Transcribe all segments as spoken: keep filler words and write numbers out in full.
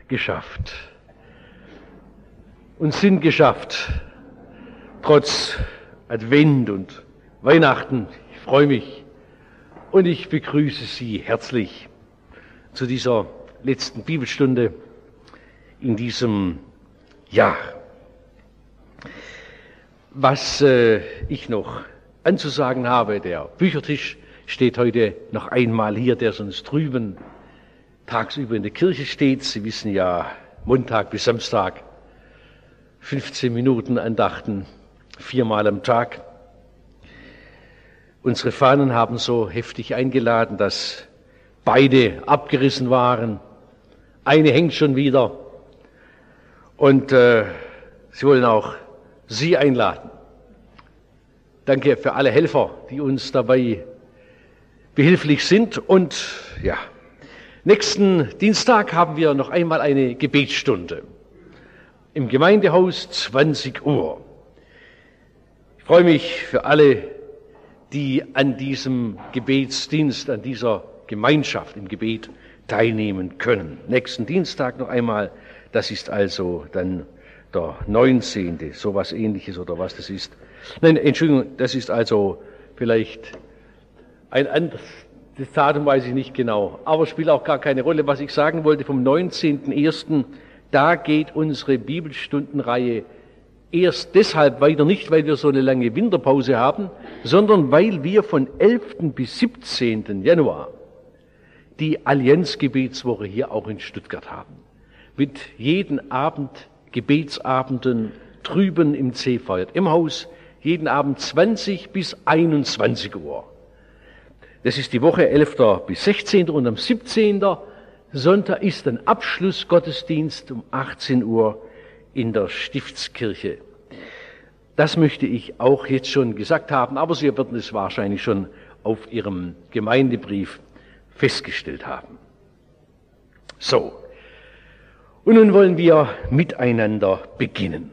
geschafft und sind geschafft, trotz Advent und Weihnachten. Ich freue mich und ich begrüße Sie herzlich zu dieser letzten Bibelstunde in diesem Jahr. Was äh, ich noch anzusagen habe, der Büchertisch steht heute noch einmal hier, der sonst drüben tagsüber in der Kirche steht. Sie wissen ja, Montag bis Samstag, fünfzehn Minuten Andachten, viermal am Tag. Unsere Fahnen haben so heftig eingeladen, dass beide abgerissen waren. Eine hängt schon wieder. Und äh, sie wollen auch Sie einladen. Danke für alle Helfer, die uns dabei behilflich sind. Und ja, nächsten Dienstag haben wir noch einmal eine Gebetsstunde im Gemeindehaus, zwanzig Uhr. Ich freue mich für alle, die an diesem Gebetsdienst, an dieser Gemeinschaft im Gebet teilnehmen können. Nächsten Dienstag noch einmal, das ist also dann der neunzehnte, sowas Ähnliches oder was das ist. Nein, Entschuldigung, das ist also vielleicht ein anderes, das Datum weiß ich nicht genau, aber spielt auch gar keine Rolle. Was ich sagen wollte, vom neunzehnten ersten, da geht unsere Bibelstundenreihe erst deshalb weiter, nicht weil wir so eine lange Winterpause haben, sondern weil wir von elften bis siebzehnten Januar die Allianzgebetswoche hier auch in Stuttgart haben. Mit jeden Abend Gebetsabenden drüben im C V J M-Haus, jeden Abend zwanzig bis einundzwanzig Uhr. Das ist die Woche elften bis sechzehnten und am siebzehnten Sonntag ist ein Abschlussgottesdienst um achtzehn Uhr in der Stiftskirche. Das möchte ich auch jetzt schon gesagt haben, aber Sie werden es wahrscheinlich schon auf Ihrem Gemeindebrief festgestellt haben. So. Und nun wollen wir miteinander beginnen.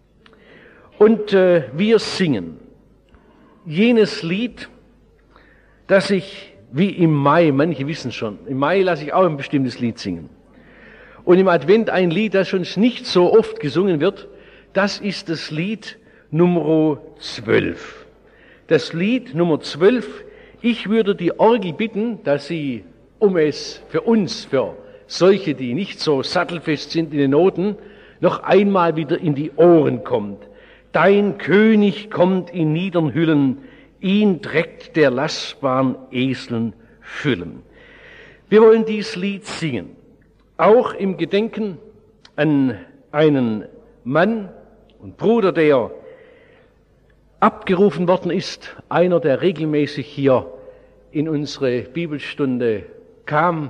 Und äh, wir singen jenes Lied, das ich wie im Mai, manche wissen schon, im Mai lasse ich auch ein bestimmtes Lied singen. Und im Advent ein Lied, das schon nicht so oft gesungen wird, das ist das Lied Nummer zwölf. Das Lied Nummer zwölf, ich würde die Orgel bitten, dass sie, um es für uns, für solche, die nicht so sattelfest sind in den Noten, noch einmal wieder in die Ohren kommt. Dein König kommt in niedern Hüllen, ihn trägt der lastbaren Eseln Füllen. Wir wollen dies Lied singen, auch im Gedenken an einen Mann und Bruder, der abgerufen worden ist, einer, der regelmäßig hier in unsere Bibelstunde kam,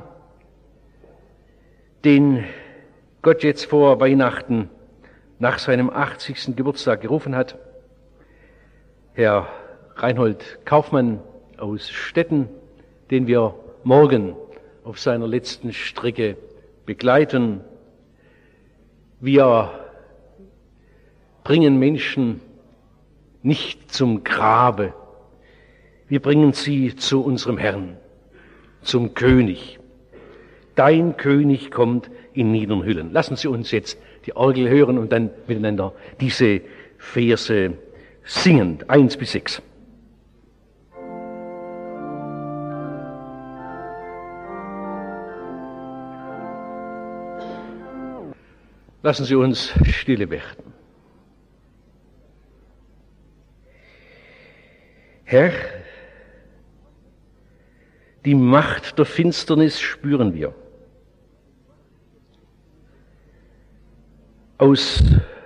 den Gott jetzt vor Weihnachten nach seinem achtzigsten Geburtstag gerufen hat. Herr Reinhold Kaufmann aus Stetten, den wir morgen auf seiner letzten Strecke begleiten. Wir bringen Menschen nicht zum Grabe, wir bringen sie zu unserem Herrn, zum König. Dein König kommt in niedern Hüllen. Lassen Sie uns jetzt die Orgel hören und dann miteinander diese Verse singen, eins bis sechs. Lassen Sie uns stille werden. Herr, die Macht der Finsternis spüren wir. Aus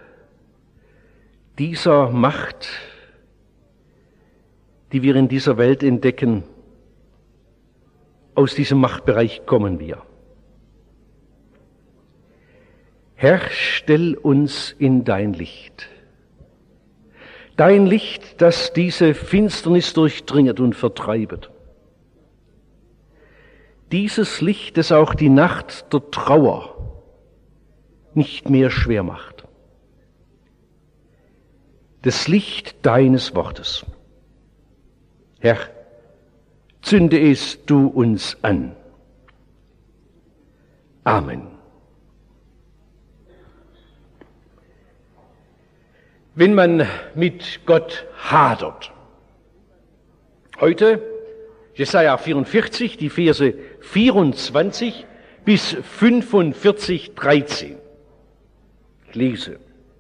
dieser Macht, die wir in dieser Welt entdecken, aus diesem Machtbereich kommen wir. Herr, stell uns in dein Licht. Dein Licht, das diese Finsternis durchdringet und vertreibet. Dieses Licht, das auch die Nacht der Trauer nicht mehr schwer macht. Das Licht deines Wortes. Herr, zünde es du uns an. Amen. wenn man mit Gott hadert. Heute Jesaja vierundvierzig, die Verse vierundzwanzig bis fünfundvierzig, dreizehn. Ich lese.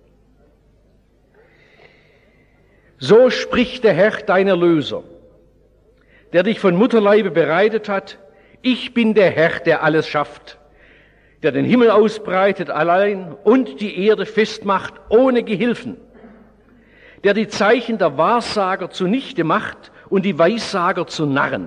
So spricht der Herr, dein Erlöser, der dich von Mutterleibe bereitet hat. Ich bin der Herr, der alles schafft, der den Himmel ausbreitet allein und die Erde festmacht ohne Gehilfen, der die Zeichen der Wahrsager zunichte macht und die Weissager zu Narren,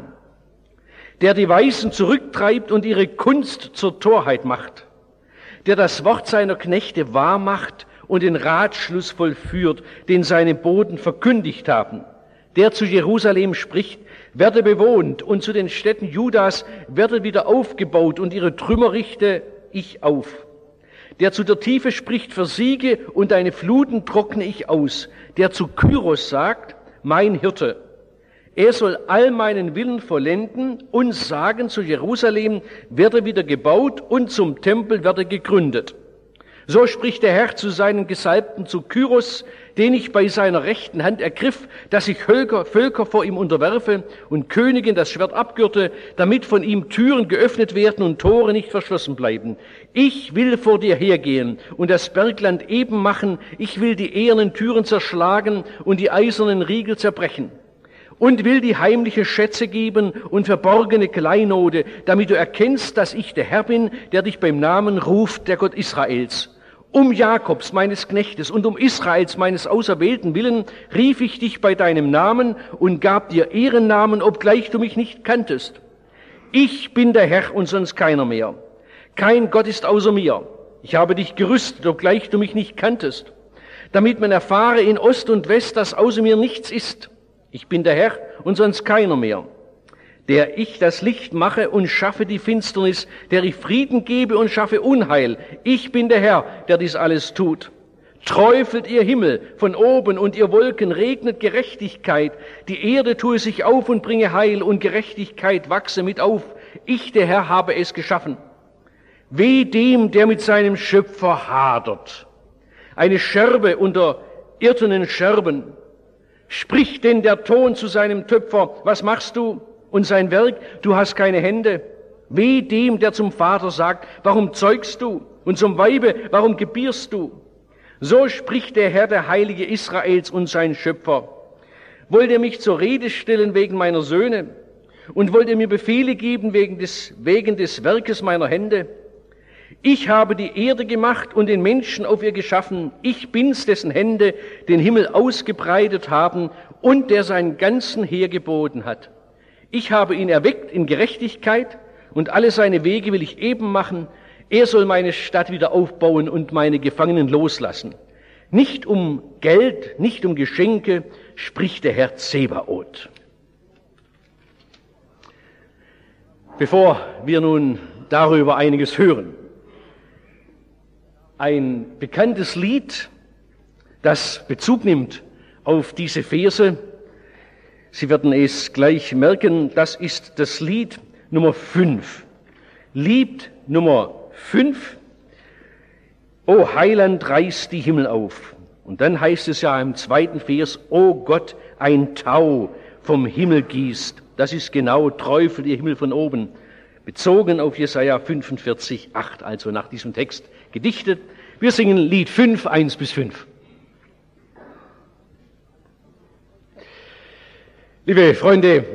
der die Weisen zurücktreibt und ihre Kunst zur Torheit macht, der das Wort seiner Knechte wahr macht und den Ratschluss vollführt, den seine Boten verkündigt haben, der zu Jerusalem spricht, werde bewohnt, und zu den Städten Judas werde wieder aufgebaut, und ihre Trümmer richte ich auf. Der zu der Tiefe spricht, versiege, und deine Fluten trockne ich aus. Der zu Kyros sagt, mein Hirte. Er soll all meinen Willen vollenden und sagen zu Jerusalem, werde wieder gebaut, und zum Tempel werde gegründet. So spricht der Herr zu seinen Gesalbten, zu Kyros, den ich bei seiner rechten Hand ergriff, dass ich Völker, Völker vor ihm unterwerfe und Königen das Schwert abgürte, damit von ihm Türen geöffnet werden und Tore nicht verschlossen bleiben. Ich will vor dir hergehen und das Bergland eben machen. Ich will die ehernen Türen zerschlagen und die eisernen Riegel zerbrechen. Und will die heimliche Schätze geben und verborgene Kleinode, damit du erkennst, dass ich der Herr bin, der dich beim Namen ruft, der Gott Israels. Um Jakobs, meines Knechtes, und um Israels, meines Auserwählten willen, rief ich dich bei deinem Namen und gab dir Ehrennamen, obgleich du mich nicht kanntest. Ich bin der Herr und sonst keiner mehr. Kein Gott ist außer mir. Ich habe dich gerüstet, obgleich du mich nicht kanntest, damit man erfahre in Ost und West, dass außer mir nichts ist. Ich bin der Herr und sonst keiner mehr, der ich das Licht mache und schaffe die Finsternis, der ich Frieden gebe und schaffe Unheil. Ich bin der Herr, der dies alles tut. Träufelt ihr Himmel von oben und ihr Wolken, regnet Gerechtigkeit. Die Erde tue sich auf und bringe Heil und Gerechtigkeit wachse mit auf. Ich, der Herr, habe es geschaffen. Weh dem, der mit seinem Schöpfer hadert. Eine Scherbe unter irrtenen Scherben. Spricht denn der Ton zu seinem Töpfer, was machst du? Und sein Werk, du hast keine Hände. Weh dem, der zum Vater sagt, warum zeugst du? Und zum Weibe, warum gebierst du? So spricht der Herr, der Heilige Israels und sein Schöpfer. Wollt ihr mich zur Rede stellen wegen meiner Söhne? Und wollt ihr mir Befehle geben wegen des, wegen des Werkes meiner Hände? Ich habe die Erde gemacht und den Menschen auf ihr geschaffen. Ich bin's, dessen Hände den Himmel ausgebreitet haben und der seinen ganzen Heer geboten hat. Ich habe ihn erweckt in Gerechtigkeit und alle seine Wege will ich eben machen. Er soll meine Stadt wieder aufbauen und meine Gefangenen loslassen. Nicht um Geld, nicht um Geschenke, spricht der Herr Zebaoth. Bevor wir nun darüber einiges hören, ein bekanntes Lied, das Bezug nimmt auf diese Verse. Sie werden es gleich merken, das ist das Lied Nummer fünf. Lied Nummer fünf. O Heiland, reiß die Himmel auf. Und dann heißt es ja im zweiten Vers, O Gott, ein Tau vom Himmel gießt. Das ist genau, träufelt ihr Himmel von oben. Bezogen auf Jesaja fünfundvierzig, acht, also nach diesem Text gedichtet. Wir singen Lied fünf, eins bis fünf. Liebe Freunde,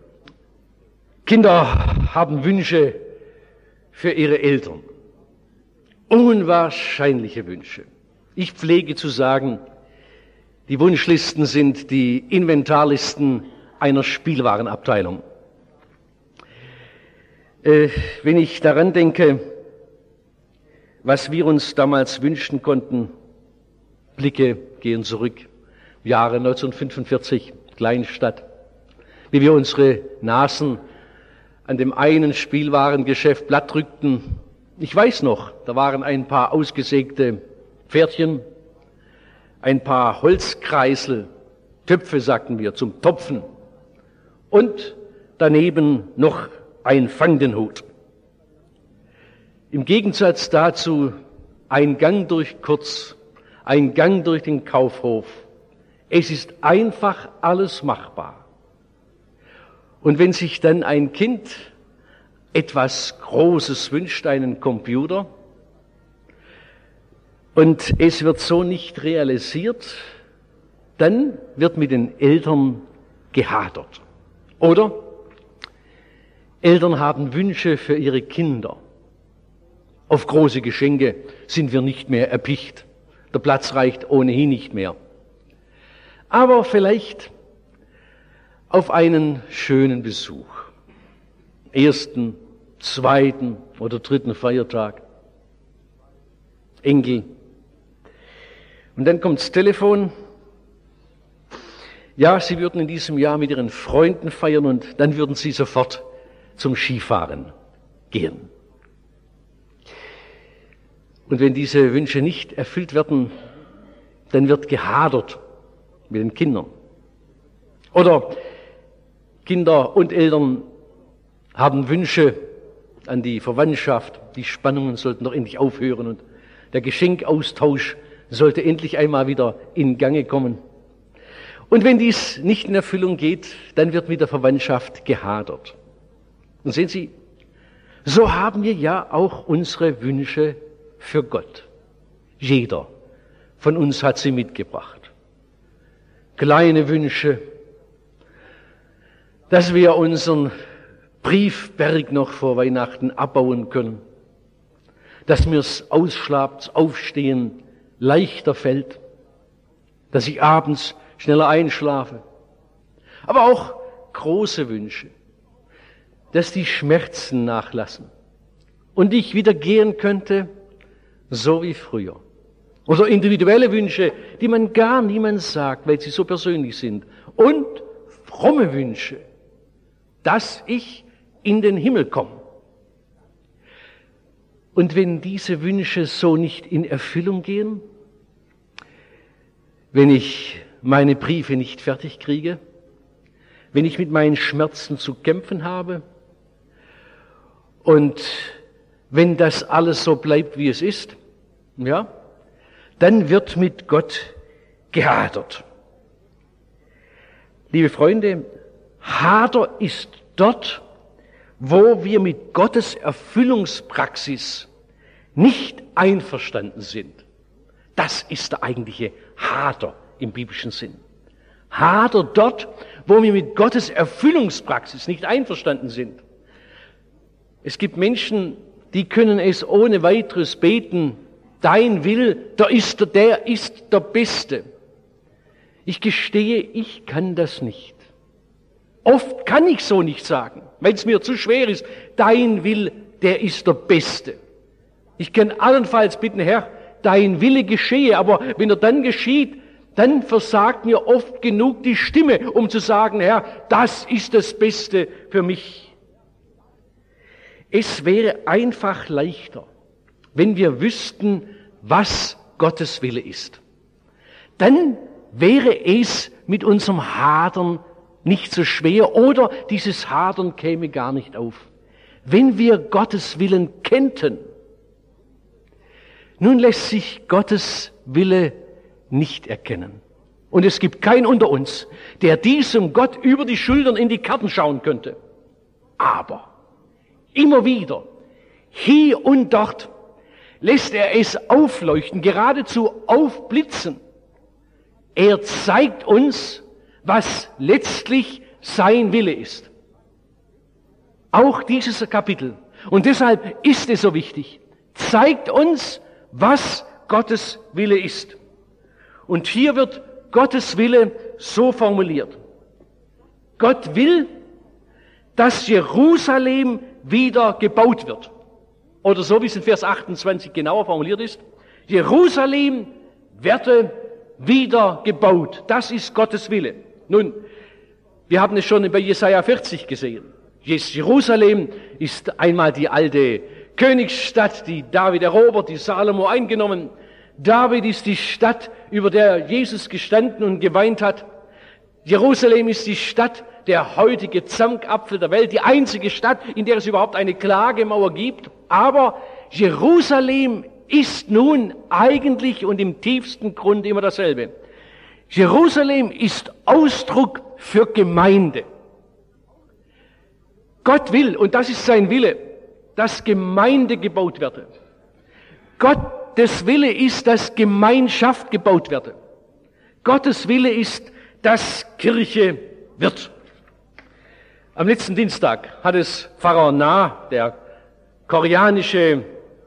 Kinder haben Wünsche für ihre Eltern. Unwahrscheinliche Wünsche. Ich pflege zu sagen, die Wunschlisten sind die Inventarlisten einer Spielwarenabteilung. Äh, wenn ich daran denke, was wir uns damals wünschen konnten, Blicke gehen zurück, Jahre neunzehnhundertfünfundvierzig, Kleinstadt, wie wir unsere Nasen an dem einen Spielwarengeschäft platt drückten. Ich weiß noch, da waren ein paar ausgesägte Pferdchen, ein paar Holzkreisel, Töpfe, sagten wir, zum Topfen und daneben noch ein Fangdenhut. Im Gegensatz dazu ein Gang durch Kurz, ein Gang durch den Kaufhof. Es ist einfach alles machbar. Und wenn sich dann ein Kind etwas Großes wünscht, einen Computer, und es wird so nicht realisiert, dann wird mit den Eltern gehadert. Oder Eltern haben Wünsche für ihre Kinder. Auf große Geschenke sind wir nicht mehr erpicht. Der Platz reicht ohnehin nicht mehr. Aber vielleicht auf einen schönen Besuch. Ersten, zweiten oder dritten Feiertag. Enkel. Und dann kommt das Telefon. Ja, Sie würden in diesem Jahr mit Ihren Freunden feiern und dann würden Sie sofort zum Skifahren gehen. Und wenn diese Wünsche nicht erfüllt werden, dann wird gehadert mit den Kindern. Oder Kinder und Eltern haben Wünsche an die Verwandtschaft. Die Spannungen sollten doch endlich aufhören und der Geschenkaustausch sollte endlich einmal wieder in Gange kommen. Und wenn dies nicht in Erfüllung geht, dann wird mit der Verwandtschaft gehadert. Und sehen Sie, so haben wir ja auch unsere Wünsche für Gott. Jeder von uns hat sie mitgebracht. Kleine Wünsche, dass wir unseren Briefberg noch vor Weihnachten abbauen können, dass mir's ausschlafen, aufstehen leichter fällt, dass ich abends schneller einschlafe. Aber auch große Wünsche, dass die Schmerzen nachlassen und ich wieder gehen könnte, so wie früher. Oder individuelle Wünsche, die man gar niemand sagt, weil sie so persönlich sind. Und fromme Wünsche, dass ich in den Himmel komme. Und wenn diese Wünsche so nicht in Erfüllung gehen, wenn ich meine Briefe nicht fertig kriege, wenn ich mit meinen Schmerzen zu kämpfen habe und wenn das alles so bleibt, wie es ist, ja, dann wird mit Gott gehadert. Liebe Freunde, Hader ist dort, wo wir mit Gottes Erfüllungspraxis nicht einverstanden sind. Das ist der eigentliche Hader im biblischen Sinn. Hader dort, wo wir mit Gottes Erfüllungspraxis nicht einverstanden sind. Es gibt Menschen, die können es ohne weiteres beten, dein Will, der ist der, der ist der Beste. Ich gestehe, ich kann das nicht. Oft kann ich so nicht sagen, weil es mir zu schwer ist. Dein Will, der ist der Beste. Ich kann allenfalls bitten, Herr, dein Wille geschehe, aber wenn er dann geschieht, dann versagt mir oft genug die Stimme, um zu sagen, Herr, das ist das Beste für mich. Es wäre einfach leichter, wenn wir wüssten, was Gottes Wille ist. Dann wäre es mit unserem Hadern nicht so schwer oder dieses Hadern käme gar nicht auf. Wenn wir Gottes Willen kennten, nun lässt sich Gottes Wille nicht erkennen. Und es gibt keinen unter uns, der diesem Gott über die Schultern in die Karten schauen könnte. Aber immer wieder, hier und dort, lässt er es aufleuchten, geradezu aufblitzen. Er zeigt uns, was letztlich sein Wille ist. Auch dieses Kapitel. Und deshalb ist es so wichtig. Zeigt uns, was Gottes Wille ist. Und hier wird Gottes Wille so formuliert. Gott will, dass Jerusalem wieder gebaut wird. Oder so wie es in Vers achtundzwanzig genauer formuliert ist. Jerusalem werde wieder gebaut. Das ist Gottes Wille. Nun, wir haben es schon bei Jesaja vierzig gesehen. Jerusalem ist einmal die alte Königsstadt, die David erobert, die Salomo eingenommen. David ist die Stadt, über der Jesus gestanden und geweint hat. Jerusalem ist die Stadt, der heutige Zankapfel der Welt, die einzige Stadt, in der es überhaupt eine Klagemauer gibt. Aber Jerusalem ist nun eigentlich und im tiefsten Grund immer dasselbe. Jerusalem ist Ausdruck für Gemeinde. Gott will, und das ist sein Wille, dass Gemeinde gebaut werde. Gottes Wille ist, dass Gemeinschaft gebaut werde. Gottes Wille ist, dass Kirche wird. Am letzten Dienstag hat es Pfarrer Nah, der koreanische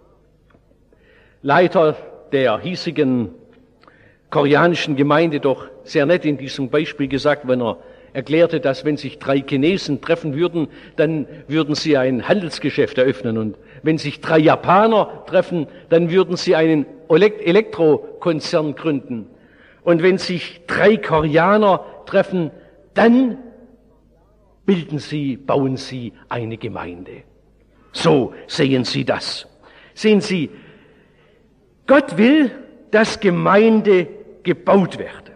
Leiter der hiesigen koreanischen Gemeinde, doch sehr nett in diesem Beispiel gesagt, wenn er erklärte, dass wenn sich drei Chinesen treffen würden, dann würden sie ein Handelsgeschäft eröffnen, und wenn sich drei Japaner treffen, dann würden sie einen Elektrokonzern gründen, und wenn sich drei Koreaner treffen, dann bilden sie, bauen sie eine Gemeinde. So sehen Sie das. Sehen Sie, Gott will, dass Gemeinde gebaut werde.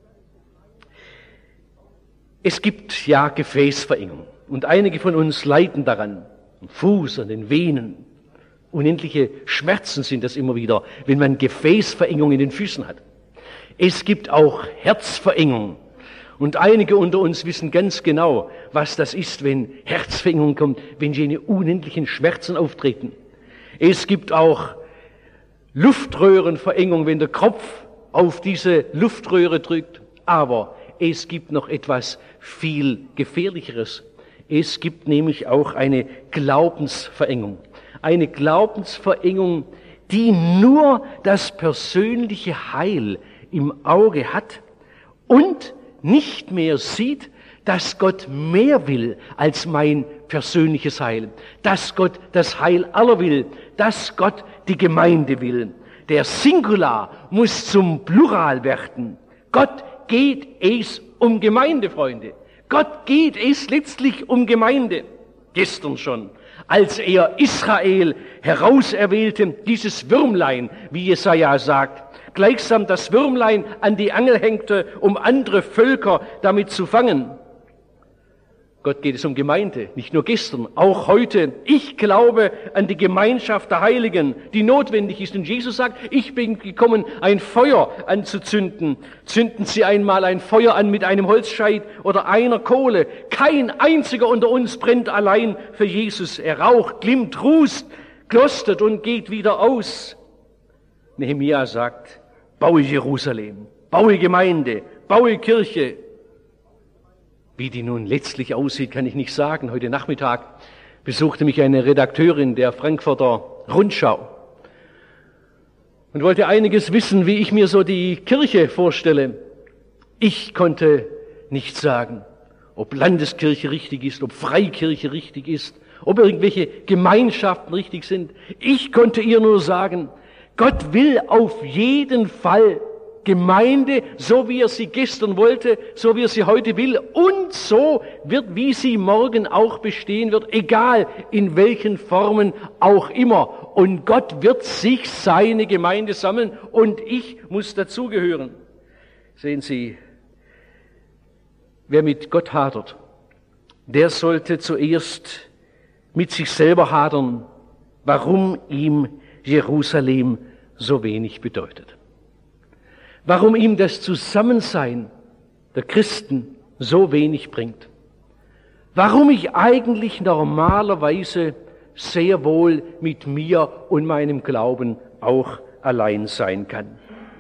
Es gibt ja Gefäßverengung, und einige von uns leiden daran, am Fuß, an den Venen. Unendliche Schmerzen sind das immer wieder, wenn man Gefäßverengung in den Füßen hat. Es gibt auch Herzverengung. Und einige unter uns wissen ganz genau, was das ist, wenn Herzverengung kommt, wenn jene unendlichen Schmerzen auftreten. Es gibt auch Luftröhrenverengung, wenn der Kopf auf diese Luftröhre drückt. Aber es gibt noch etwas viel Gefährlicheres. Es gibt nämlich auch eine Glaubensverengung. Eine Glaubensverengung, die nur das persönliche Heil im Auge hat und nicht mehr sieht, dass Gott mehr will als mein persönliches Heil, dass Gott das Heil aller will, dass Gott die Gemeinde will. Der Singular muss zum Plural werden. Gott geht es um Gemeinde, Freunde. Gott geht es letztlich um Gemeinde. Gestern schon, als er Israel herauserwählte, dieses Würmlein, wie Jesaja sagt, gleichsam das Würmlein an die Angel hängte, um andere Völker damit zu fangen. Gott geht es um Gemeinde, nicht nur gestern, auch heute. Ich glaube an die Gemeinschaft der Heiligen, die notwendig ist. Und Jesus sagt, ich bin gekommen, ein Feuer anzuzünden. Zünden Sie einmal ein Feuer an mit einem Holzscheit oder einer Kohle. Kein einziger unter uns brennt allein für Jesus. Er raucht, glimmt, rußt, klostert und geht wieder aus. Nehemia sagt, baue Jerusalem, baue Gemeinde, baue Kirche. Wie die nun letztlich aussieht, kann ich nicht sagen. Heute Nachmittag besuchte mich eine Redakteurin der Frankfurter Rundschau und wollte einiges wissen, wie ich mir so die Kirche vorstelle. Ich konnte nicht sagen, ob Landeskirche richtig ist, ob Freikirche richtig ist, ob irgendwelche Gemeinschaften richtig sind. Ich konnte ihr nur sagen, Gott will auf jeden Fall Gemeinde, so wie er sie gestern wollte, so wie er sie heute will, und so wird, wie sie morgen auch bestehen wird, egal in welchen Formen auch immer. Und Gott wird sich seine Gemeinde sammeln, und ich muss dazugehören. Sehen Sie, wer mit Gott hadert, der sollte zuerst mit sich selber hadern, warum ihm Jerusalem so wenig bedeutet. Warum ihm das Zusammensein der Christen so wenig bringt. Warum ich eigentlich normalerweise sehr wohl mit mir und meinem Glauben auch allein sein kann.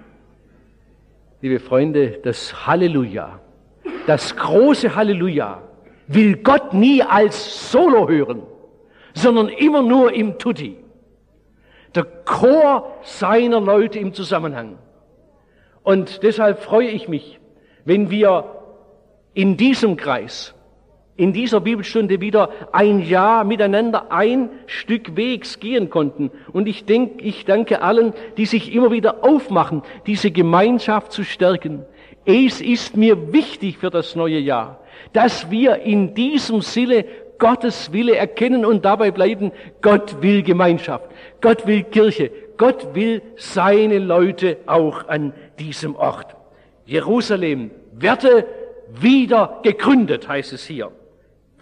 Liebe Freunde, das Halleluja, das große Halleluja will Gott nie als Solo hören, sondern immer nur im Tutti. Der Chor seiner Leute im Zusammenhang. Und deshalb freue ich mich, wenn wir in diesem Kreis, in dieser Bibelstunde wieder ein Jahr miteinander ein Stück Wegs gehen konnten. Und ich denke, ich danke allen, die sich immer wieder aufmachen, diese Gemeinschaft zu stärken. Es ist mir wichtig für das neue Jahr, dass wir in diesem Sinne Gottes Wille erkennen und dabei bleiben, Gott will Gemeinschaft, Gott will Kirche, Gott will seine Leute auch an diesem Ort. Jerusalem werde wieder gegründet, heißt es hier.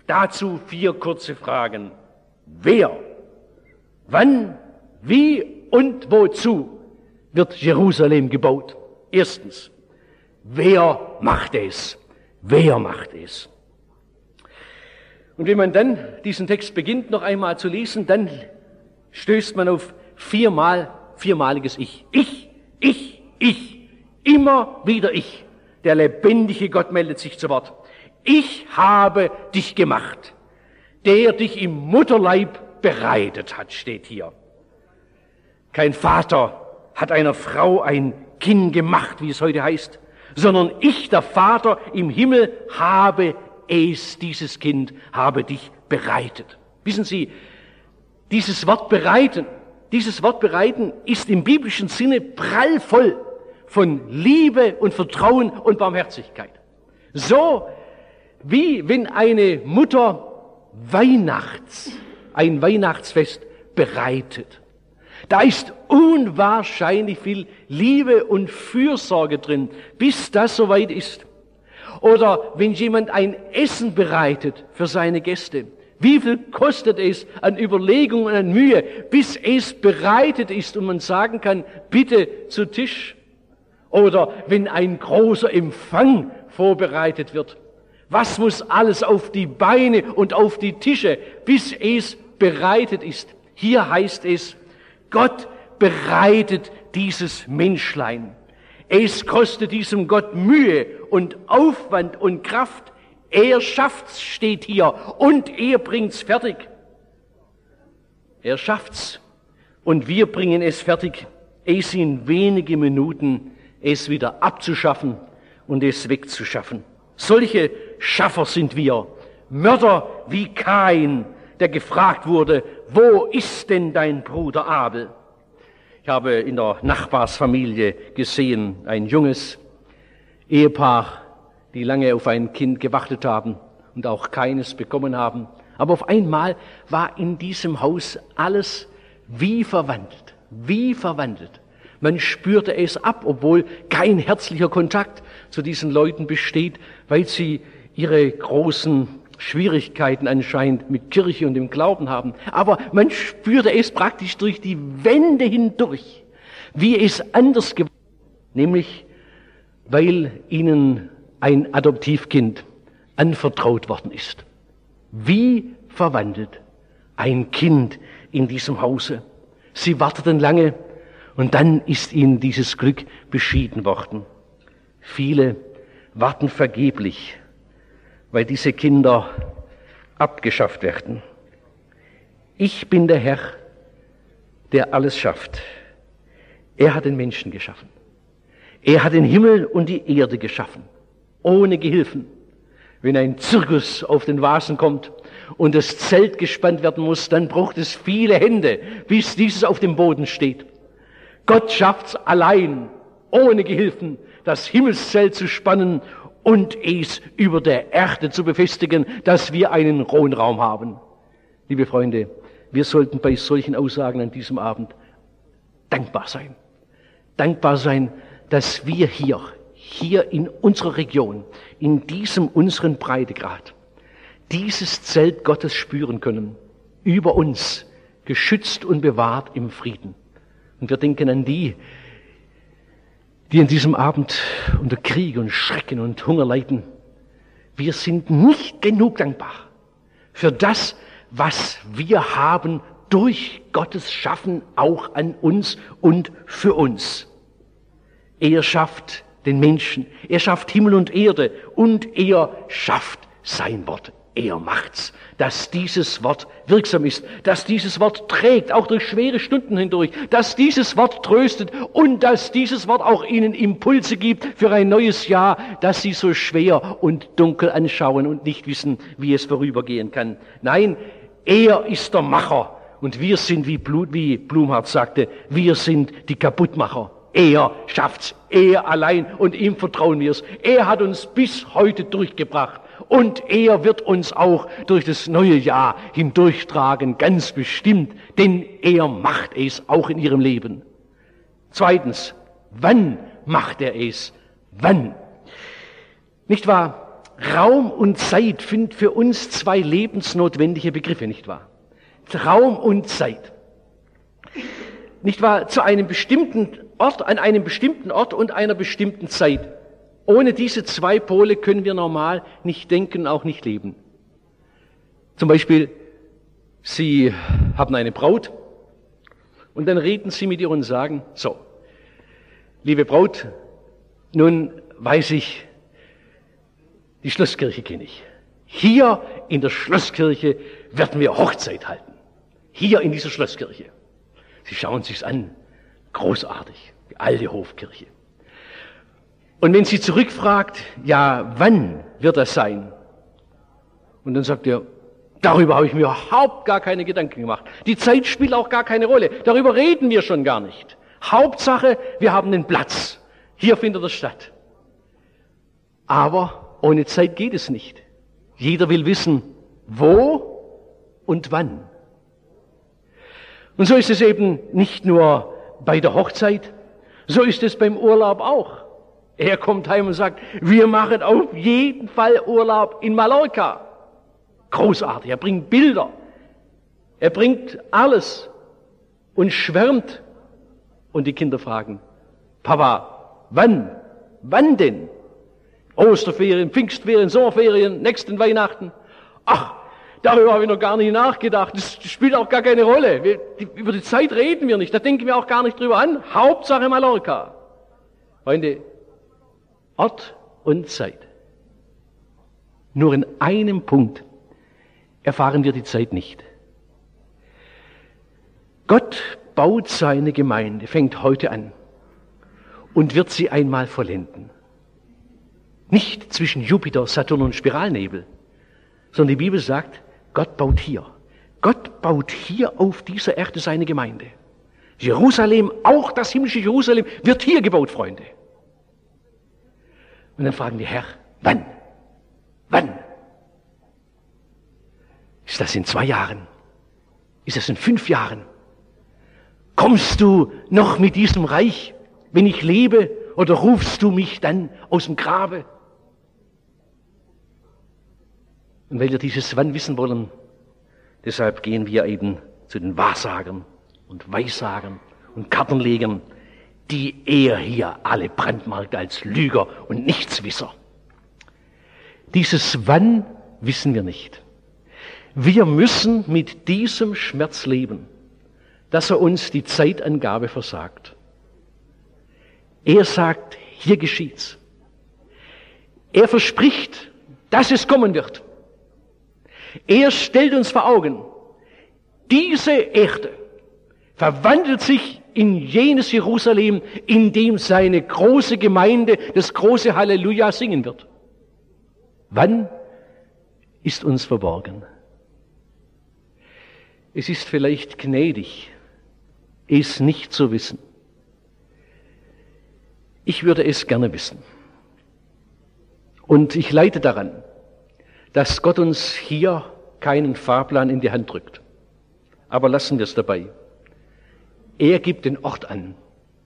Dazu vier kurze Fragen. Wer? Wann? Wie? und wozu wird Jerusalem gebaut? Erstens, wer macht es? Wer macht es? Und wenn man dann diesen Text beginnt noch einmal zu lesen, dann stößt man auf viermal, viermaliges Ich. Ich, ich, ich. Immer wieder ich. Der lebendige Gott meldet sich zu Wort. Ich habe dich gemacht. Der dich im Mutterleib bereitet hat, steht hier. Kein Vater hat einer Frau ein Kind gemacht, wie es heute heißt, sondern ich, der Vater im Himmel, habe es, dieses Kind, habe dich bereitet. Wissen Sie, dieses Wort bereiten, dieses Wort bereiten ist im biblischen Sinne prallvoll von Liebe und Vertrauen und Barmherzigkeit. So wie wenn eine Mutter Weihnachts, ein Weihnachtsfest bereitet. Da ist unwahrscheinlich viel Liebe und Fürsorge drin, bis das soweit ist. Oder wenn jemand ein Essen bereitet für seine Gäste. Wie viel kostet es an Überlegung und an Mühe, bis es bereitet ist und man sagen kann, bitte zu Tisch. Oder wenn ein großer Empfang vorbereitet wird. Was muss alles auf die Beine und auf die Tische, bis es bereitet ist? Hier heißt es, Gott bereitet dieses Menschlein. Es kostet diesem Gott Mühe und Aufwand und Kraft. Er schafft's, steht hier, und er bringt's fertig. Er schafft's und wir bringen es fertig, es in wenige Minuten es wieder abzuschaffen und es wegzuschaffen. Solche Schaffer sind wir, Mörder wie Kain, der gefragt wurde, wo ist denn dein Bruder Abel? Ich habe in der Nachbarsfamilie gesehen, ein junges Ehepaar, die lange auf ein Kind gewartet haben und auch keines bekommen haben. Aber auf einmal war in diesem Haus alles wie verwandelt, wie verwandelt. Man spürte es ab, obwohl kein herzlicher Kontakt zu diesen Leuten besteht, weil sie ihre großen Schwierigkeiten anscheinend mit Kirche und dem Glauben haben. Aber man spürte es praktisch durch die Wände hindurch, wie es anders geworden ist, nämlich weil ihnen ein Adoptivkind anvertraut worden ist. Wie verwandelt ein Kind in diesem Hause. Sie warteten lange und dann ist ihnen dieses Glück beschieden worden. Viele warten vergeblich, weil diese Kinder abgeschafft werden. Ich bin der Herr, der alles schafft. Er hat den Menschen geschaffen. Er hat den Himmel und die Erde geschaffen, ohne Gehilfen. Wenn ein Zirkus auf den Vasen kommt und das Zelt gespannt werden muss, dann braucht es viele Hände, bis dieses auf dem Boden steht. Gott schafft's allein, ohne Gehilfen, das Himmelszelt zu spannen und es über der Erde zu befestigen, dass wir einen hohen Raum haben. Liebe Freunde, wir sollten bei solchen Aussagen an diesem Abend dankbar sein. Dankbar sein, dass wir hier, hier in unserer Region, in diesem unseren Breitegrad, dieses Zelt Gottes spüren können, über uns, geschützt und bewahrt im Frieden. Und wir denken an die, die in diesem Abend unter Krieg und Schrecken und Hunger leiden. Wir sind nicht genug dankbar für das, was wir haben durch Gottes Schaffen auch an uns und für uns. Er schafft den Menschen, er schafft Himmel und Erde und er schafft sein Wort. Er macht's, dass dieses Wort wirksam ist, dass dieses Wort trägt, auch durch schwere Stunden hindurch, dass dieses Wort tröstet und dass dieses Wort auch ihnen Impulse gibt für ein neues Jahr, das sie so schwer und dunkel anschauen und nicht wissen, wie es vorübergehen kann. Nein, er ist der Macher und wir sind, wie, Blut, wie Blumhardt sagte, wir sind die Kaputtmacher. Er schafft's, er allein, und ihm vertrauen wir es. Er hat uns bis heute durchgebracht. Und er wird uns auch durch das neue Jahr hindurchtragen, ganz bestimmt, denn er macht es auch in ihrem Leben. Zweitens, wann macht er es? Wann? Nicht wahr? Raum und Zeit sind für uns zwei lebensnotwendige Begriffe, nicht wahr? Raum und Zeit. nicht wahr, zu einem bestimmten Ort, an einem bestimmten Ort und einer bestimmten Zeit. Ohne diese zwei Pole können wir normal nicht denken, auch nicht leben. Zum Beispiel, Sie haben eine Braut und dann reden Sie mit ihr und sagen, so, liebe Braut, nun weiß ich, die Schlosskirche kenne ich. Hier in der Schlosskirche werden wir Hochzeit halten. Hier in dieser Schlosskirche. Sie schauen sich's an. Großartig. Die alte Hofkirche. Und wenn sie zurückfragt, ja, wann wird das sein? Und dann sagt er, darüber habe ich mir überhaupt gar keine Gedanken gemacht. Die Zeit spielt auch gar keine Rolle. Darüber reden wir schon gar nicht. Hauptsache, wir haben einen Platz. Hier findet es statt. Aber ohne Zeit geht es nicht. Jeder will wissen, wo und wann. Und so ist es eben nicht nur bei der Hochzeit, so ist es beim Urlaub auch. Er kommt heim und sagt, wir machen auf jeden Fall Urlaub in Mallorca. Großartig, er bringt Bilder, er bringt alles und schwärmt. Und die Kinder fragen, Papa, wann? Wann denn? Osterferien, Pfingstferien, Sommerferien, nächsten Weihnachten. Ach, darüber habe ich noch gar nicht nachgedacht. Das spielt auch gar keine Rolle. Wir, die, über die Zeit reden wir nicht. Da denken wir auch gar nicht drüber an. Hauptsache Mallorca. Freunde, Ort und Zeit. Nur in einem Punkt erfahren wir die Zeit nicht. Gott baut seine Gemeinde, fängt heute an und wird sie einmal vollenden. Nicht zwischen Jupiter, Saturn und Spiralnebel, sondern die Bibel sagt, Gott baut hier. Gott baut hier auf dieser Erde seine Gemeinde. Jerusalem, auch das himmlische Jerusalem, wird hier gebaut, Freunde. Und dann fragen die, Herr, wann? Wann? Ist das in zwei Jahren? Ist das in fünf Jahren? Kommst du noch mit diesem Reich, wenn ich lebe, oder rufst du mich dann aus dem Grabe? Und weil wir dieses Wann wissen wollen, deshalb gehen wir eben zu den Wahrsagern und Weissagern und Kartenlegern, die er hier alle brandmarkt als Lüger und Nichtswisser. Dieses Wann wissen wir nicht. Wir müssen mit diesem Schmerz leben, dass er uns die Zeitangabe versagt. Er sagt, hier geschieht's. Er verspricht, dass es kommen wird. Er stellt uns vor Augen, diese Erde verwandelt sich in jenes Jerusalem, in dem seine große Gemeinde das große Halleluja singen wird. Wann ist uns verborgen? Es ist vielleicht gnädig, es nicht zu wissen. Ich würde es gerne wissen. Und ich leide daran, dass Gott uns hier keinen Fahrplan in die Hand drückt. Aber lassen wir es dabei. Er gibt den Ort an.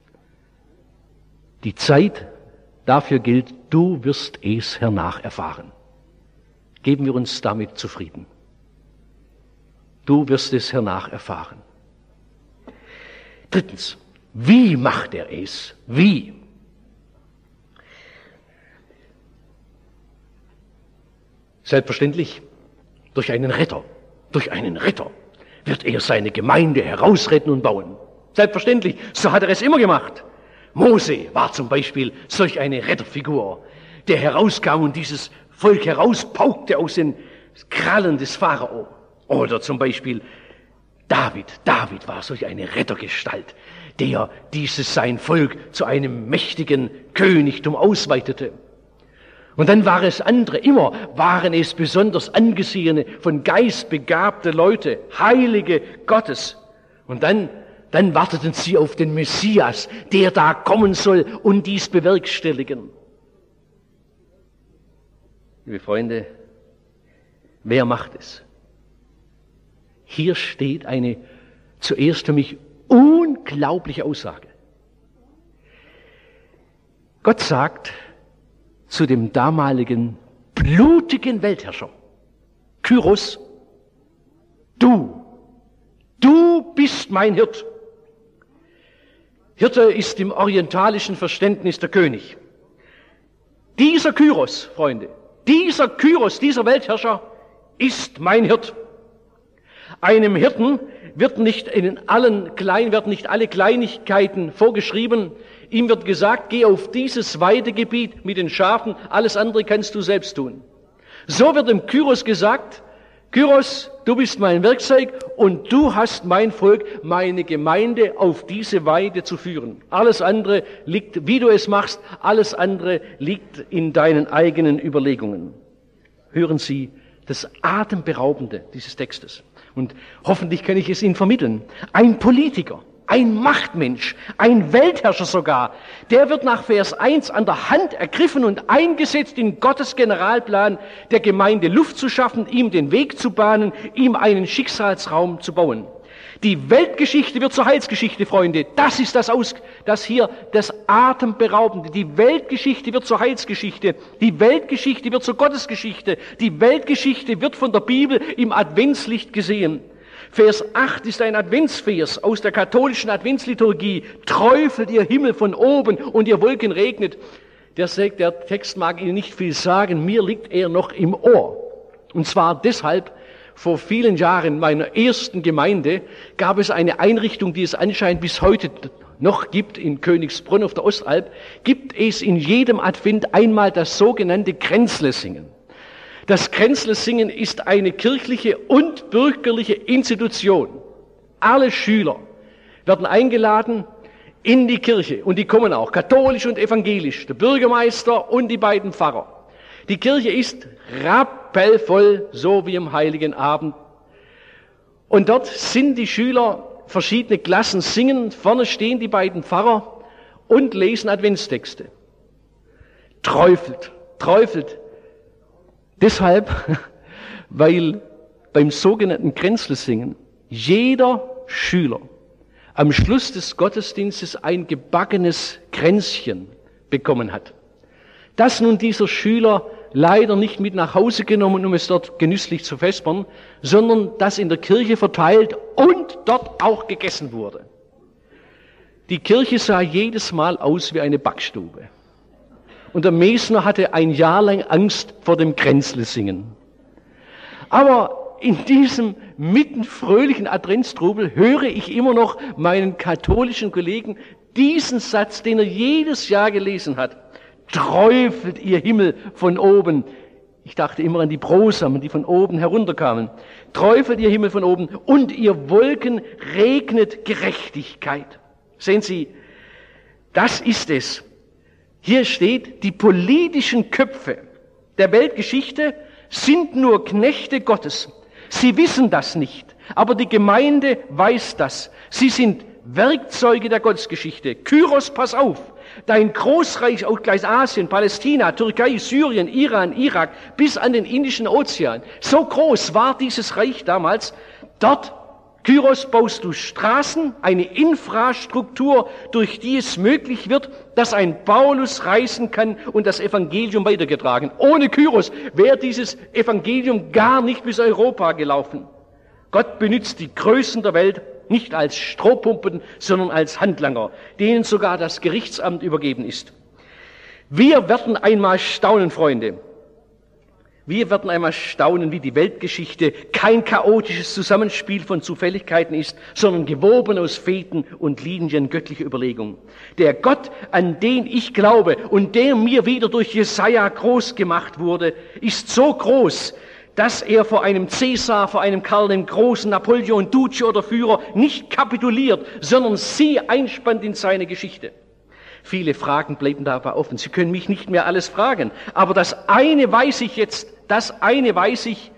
Die Zeit, dafür gilt, du wirst es hernach erfahren. Geben wir uns damit zufrieden. Du wirst es hernach erfahren. Drittens, wie macht er es? Wie? Selbstverständlich durch einen Retter. Durch einen Retter wird er seine Gemeinde herausretten und bauen. Selbstverständlich, so hat er es immer gemacht. Mose war zum Beispiel solch eine Retterfigur, der herauskam und dieses Volk herauspaukte aus den Krallen des Pharao. Oder zum Beispiel David. David war solch eine Rettergestalt, der dieses sein Volk zu einem mächtigen Königtum ausweitete. Und dann war es andere, immer waren es besonders angesehene, von Geist begabte Leute, Heilige Gottes. Und dann, dann warteten sie auf den Messias, der da kommen soll und dies bewerkstelligen. Liebe Freunde, wer macht es? Hier steht eine zuerst für mich unglaubliche Aussage. Gott sagt zu dem damaligen blutigen Weltherrscher, Kyros, du, du bist mein Hirt. Hirte ist im orientalischen Verständnis der König. Dieser Kyros, Freunde, dieser Kyros, dieser Weltherrscher ist mein Hirt. Einem Hirten wird nicht in allen klein, werden nicht alle Kleinigkeiten vorgeschrieben. Ihm wird gesagt, geh auf dieses Weidegebiet mit den Schafen, alles andere kannst du selbst tun. So wird dem Kyros gesagt, Kyros, du bist mein Werkzeug und du hast mein Volk, meine Gemeinde auf diese Weide zu führen. Alles andere liegt, wie du es machst, alles andere liegt in deinen eigenen Überlegungen. Hören Sie das Atemberaubende dieses Textes. Und hoffentlich kann ich es Ihnen vermitteln. Ein Politiker, ein Machtmensch, ein Weltherrscher sogar, der wird nach Vers eins an der Hand ergriffen und eingesetzt in Gottes Generalplan, der Gemeinde Luft zu schaffen, ihm den Weg zu bahnen, ihm einen Schicksalsraum zu bauen. Die Weltgeschichte wird zur Heilsgeschichte, Freunde. Das ist das, Aus, das hier das Atemberaubende. Die Weltgeschichte wird zur Heilsgeschichte. Die Weltgeschichte wird zur Gottesgeschichte. Die Weltgeschichte wird von der Bibel im Adventslicht gesehen. Vers acht ist ein Adventsvers aus der katholischen Adventsliturgie. Träufelt ihr Himmel von oben und ihr Wolken regnet. Der, der Text mag Ihnen nicht viel sagen, mir liegt er noch im Ohr. Und zwar deshalb, vor vielen Jahren in meiner ersten Gemeinde gab es eine Einrichtung, die es anscheinend bis heute noch gibt, in Königsbrunn auf der Ostalb, gibt es in jedem Advent einmal das sogenannte Kränzlesingen. Das Kränzlesingen ist eine kirchliche und bürgerliche Institution. Alle Schüler werden eingeladen in die Kirche und die kommen auch, katholisch und evangelisch, der Bürgermeister und die beiden Pfarrer. Die Kirche ist rappelvoll, so wie am Heiligen Abend. Und dort sind die Schüler, verschiedene Klassen singen, vorne stehen die beiden Pfarrer und lesen Adventstexte. Träufelt, träufelt. Deshalb, weil beim sogenannten Kränzlesingen jeder Schüler am Schluss des Gottesdienstes ein gebackenes Kränzchen bekommen hat. Dass nun dieser Schüler leider nicht mit nach Hause genommen, um es dort genüsslich zu vespern, sondern das in der Kirche verteilt und dort auch gegessen wurde. Die Kirche sah jedes Mal aus wie eine Backstube. Und der Mesner hatte ein Jahr lang Angst vor dem Kränzlesingen. Aber in diesem mitten fröhlichen Adventstrubel höre ich immer noch meinen katholischen Kollegen diesen Satz, den er jedes Jahr gelesen hat. Träufelt ihr Himmel von oben. Ich dachte immer an die Brosamen, die von oben herunterkamen. Träufelt ihr Himmel von oben und ihr Wolken regnet Gerechtigkeit. Sehen Sie, das ist es. Hier steht, die politischen Köpfe der Weltgeschichte sind nur Knechte Gottes. Sie wissen das nicht, aber die Gemeinde weiß das. Sie sind Werkzeuge der Gottesgeschichte. Kyros, pass auf. Dein Großreich aus Kleinasien, Palästina, Türkei, Syrien, Iran, Irak, bis an den Indischen Ozean. So groß war dieses Reich damals. Dort, Kyros, baust du Straßen, eine Infrastruktur, durch die es möglich wird, dass ein Paulus reisen kann und das Evangelium weitergetragen. Ohne Kyros wäre dieses Evangelium gar nicht bis Europa gelaufen. Gott benutzt die Größen der Welt nicht als Strohpumpen, sondern als Handlanger, denen sogar das Gerichtsamt übergeben ist. Wir werden einmal staunen, Freunde. Wir werden einmal staunen, wie die Weltgeschichte kein chaotisches Zusammenspiel von Zufälligkeiten ist, sondern gewoben aus Fäden und Linien göttlicher Überlegung. Der Gott, an den ich glaube und der mir wieder durch Jesaja groß gemacht wurde, ist so groß, dass er vor einem Cäsar, vor einem Karl dem Großen, Napoleon, Duce oder Führer nicht kapituliert, sondern sie einspannt in seine Geschichte. Viele Fragen bleiben dabei offen. Sie können mich nicht mehr alles fragen. Aber das eine weiß ich jetzt, das eine weiß ich,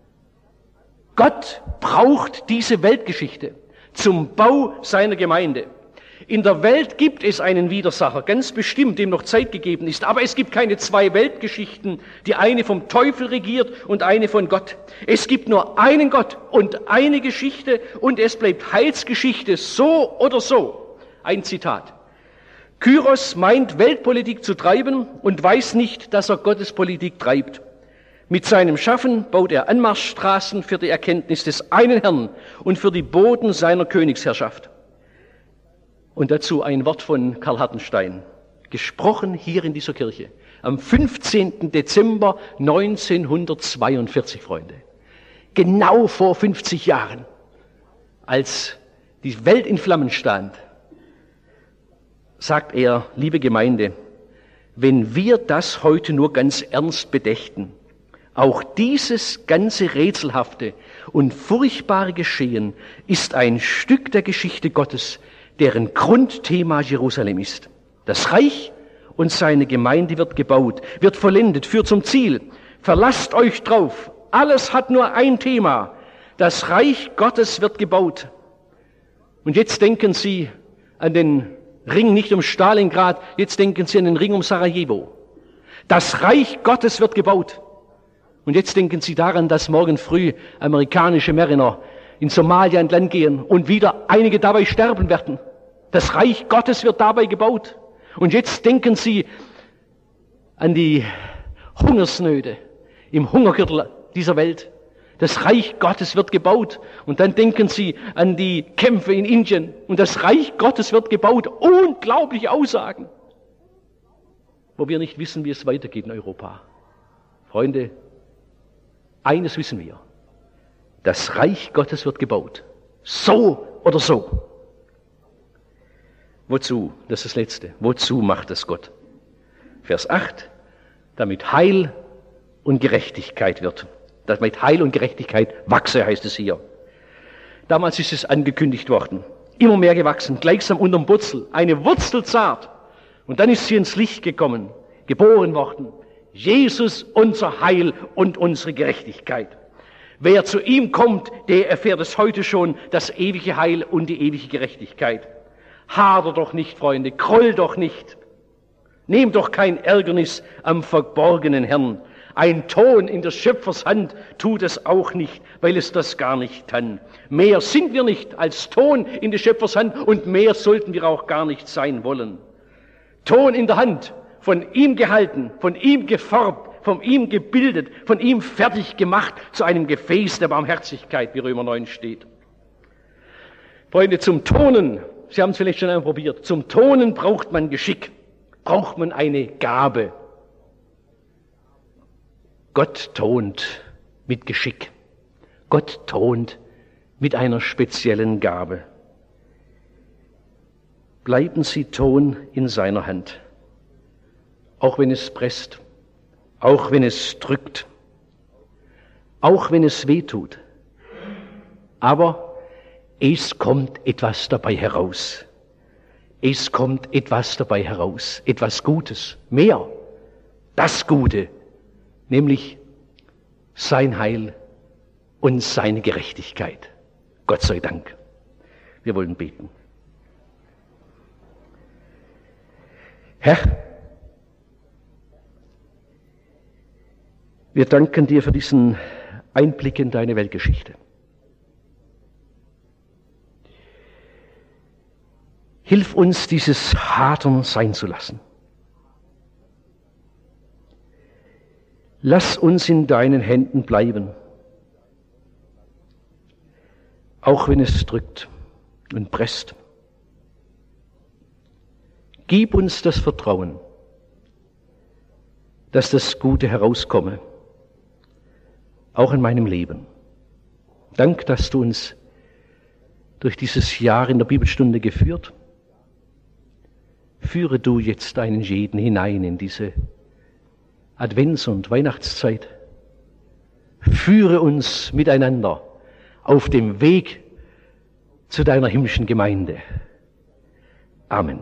Gott braucht diese Weltgeschichte zum Bau seiner Gemeinde. In der Welt gibt es einen Widersacher, ganz bestimmt, dem noch Zeit gegeben ist. Aber es gibt keine zwei Weltgeschichten, die eine vom Teufel regiert und eine von Gott. Es gibt nur einen Gott und eine Geschichte und es bleibt Heilsgeschichte so oder so. Ein Zitat. Kyros meint, Weltpolitik zu treiben und weiß nicht, dass er Gottes Politik treibt. Mit seinem Schaffen baut er Anmarschstraßen für die Erkenntnis des einen Herrn und für die Boden seiner Königsherrschaft. Und dazu ein Wort von Karl Hartenstein, gesprochen hier in dieser Kirche, am fünfzehnten Dezember neunzehnhundertzweiundvierzig, Freunde. Genau vor fünfzig Jahren, als die Welt in Flammen stand, sagt er, liebe Gemeinde, wenn wir das heute nur ganz ernst bedächten, auch dieses ganze rätselhafte und furchtbare Geschehen ist ein Stück der Geschichte Gottes, deren Grundthema Jerusalem ist. Das Reich und seine Gemeinde wird gebaut, wird vollendet, führt zum Ziel. Verlasst euch drauf. Alles hat nur ein Thema. Das Reich Gottes wird gebaut. Und jetzt denken Sie an den Ring nicht um Stalingrad, jetzt denken Sie an den Ring um Sarajevo. Das Reich Gottes wird gebaut. Und jetzt denken Sie daran, dass morgen früh amerikanische Mariner in Somalia entlang gehen und wieder einige dabei sterben werden. Das Reich Gottes wird dabei gebaut. Und jetzt denken Sie an die Hungersnöte im Hungergürtel dieser Welt. Das Reich Gottes wird gebaut. Und dann denken Sie an die Kämpfe in Indien. Und das Reich Gottes wird gebaut. Unglaubliche Aussagen, wo wir nicht wissen, wie es weitergeht in Europa. Freunde, eines wissen wir. Das Reich Gottes wird gebaut. So oder so. Wozu? Das ist das Letzte. Wozu macht es Gott? Vers acht. Damit Heil und Gerechtigkeit wird. Damit Heil und Gerechtigkeit wachse, heißt es hier. Damals ist es angekündigt worden. Immer mehr gewachsen, gleichsam unterm Wurzel. Eine Wurzel zart. Und dann ist sie ins Licht gekommen, geboren worden. Jesus, unser Heil und unsere Gerechtigkeit. Wer zu ihm kommt, der erfährt es heute schon, das ewige Heil und die ewige Gerechtigkeit. Hader doch nicht, Freunde, groll doch nicht. Nehmt doch kein Ärgernis am verborgenen Herrn. Ein Ton in der Schöpfers Hand tut es auch nicht, weil es das gar nicht kann. Mehr sind wir nicht als Ton in der Schöpfers Hand und mehr sollten wir auch gar nicht sein wollen. Ton in der Hand, von ihm gehalten, von ihm geformt, von ihm gebildet, von ihm fertig gemacht zu einem Gefäß der Barmherzigkeit, wie Römer neun steht. Freunde, zum Tonen, Sie haben es vielleicht schon einmal probiert, zum Tonen braucht man Geschick, braucht man eine Gabe. Gott tont mit Geschick. Gott tont mit einer speziellen Gabe. Bleiben Sie Ton in seiner Hand. Auch wenn es presst, auch wenn es drückt, auch wenn es weh tut. Aber es kommt etwas dabei heraus. Es kommt etwas dabei heraus, etwas Gutes, mehr, das Gute, nämlich sein Heil und seine Gerechtigkeit. Gott sei Dank. Wir wollen beten. Herr, wir danken dir für diesen Einblick in deine Weltgeschichte. Hilf uns, dieses Hadern sein zu lassen. Lass uns in deinen Händen bleiben, auch wenn es drückt und presst. Gib uns das Vertrauen, dass das Gute herauskomme, auch in meinem Leben. Dank, dass du uns durch dieses Jahr in der Bibelstunde geführt. Führe du jetzt einen jeden hinein in diese Advents- und Weihnachtszeit. Führe uns miteinander auf dem Weg zu deiner himmlischen Gemeinde. Amen.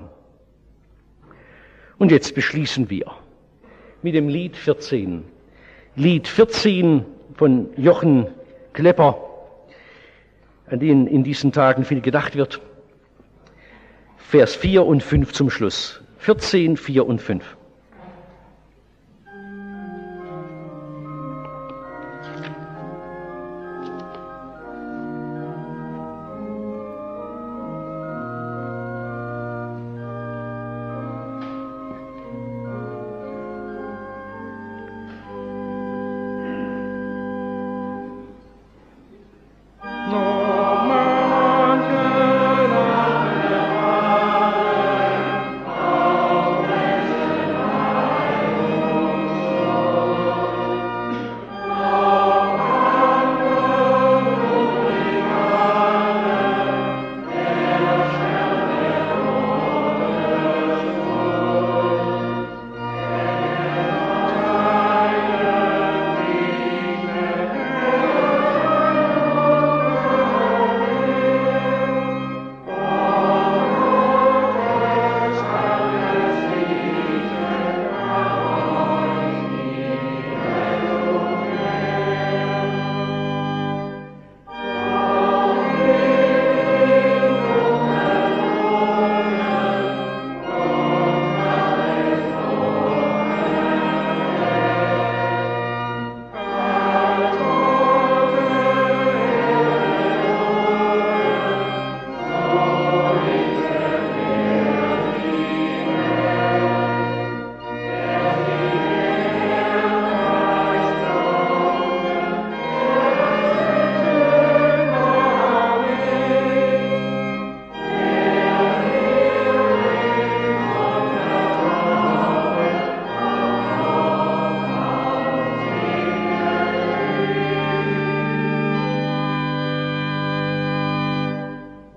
Und jetzt beschließen wir mit dem Lied vierzehn. Lied vierzehn von Jochen Klepper, an den in diesen Tagen viel gedacht wird. Vers vier und fünf zum Schluss. vierzehn, vier und fünf. No man can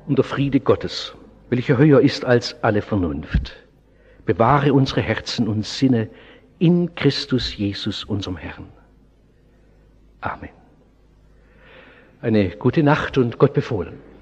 und der Friede Gottes, welcher höher ist als alle Vernunft, bewahre unsere Herzen und Sinne in Christus Jesus, unserem Herrn. Amen. Eine gute Nacht und Gott befohlen.